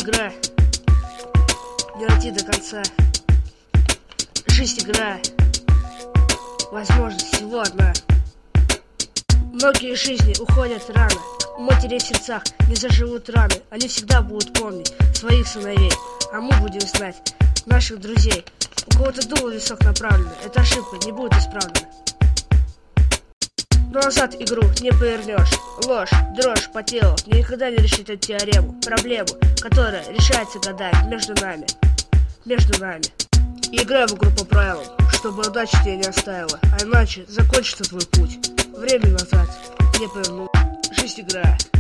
игра. Не дойти до конца. Жизнь игра. Возможность всего одна. Многие жизни уходят рано. У матерей в сердцах не заживут раны. Они всегда будут помнить своих сыновей. А мы будем знать наших друзей. У кого-то дуло висок направлено. Эта ошибка не будет исправлена. Но назад игру не повернешь. Ложь, дрожь по телу никогда не решит эту теорему. Проблему, которая решается годами между нами. И играй в игру по правилам, чтобы удача тебя не оставила. А иначе закончится твой путь. Время назад не повернул. Жизнь игра.